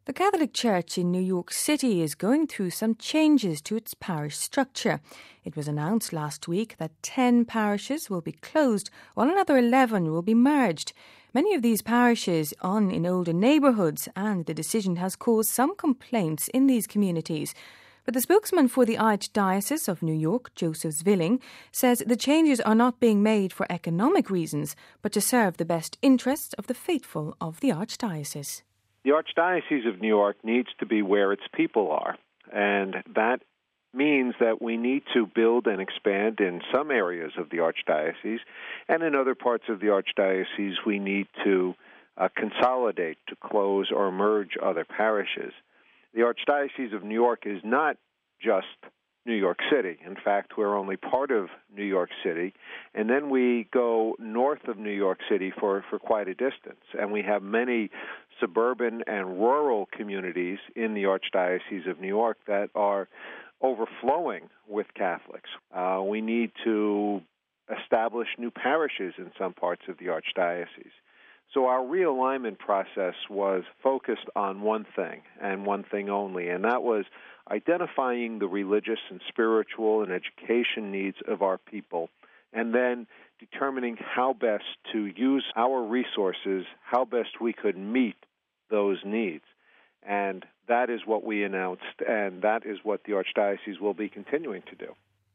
The Catholic Church in New York City is going through some changes to its parish structure. It was announced last week that 10 parishes will be closed, while another 11 will be merged. Many of these parishes are in older neighbourhoods, and the decision has caused some complaints in these communities. But the spokesman for the Archdiocese of New York, Joseph Zwilling, says the changes are not being made for economic reasons, but to serve the best interests of the faithful of the Archdiocese. The Archdiocese of New York needs to be where its people are, and that means that we need to build and expand in some areas of the Archdiocese, and in other parts of the Archdiocese we need to consolidate, to close or merge other parishes. The Archdiocese of New York is not just New York City. In fact, we're only part of New York City, and then we go north of New York City for quite a distance, and we have many suburban and rural communities in the Archdiocese of New York that are overflowing with Catholics. We need to establish new parishes in some parts of the Archdiocese. So our realignment process was focused on one thing and one thing only, and that was identifying the religious and spiritual and education needs of our people, and then determining how best to use our resources, how best we could meet those needs. And that is what we announced, and that is what the Archdiocese will be continuing to do.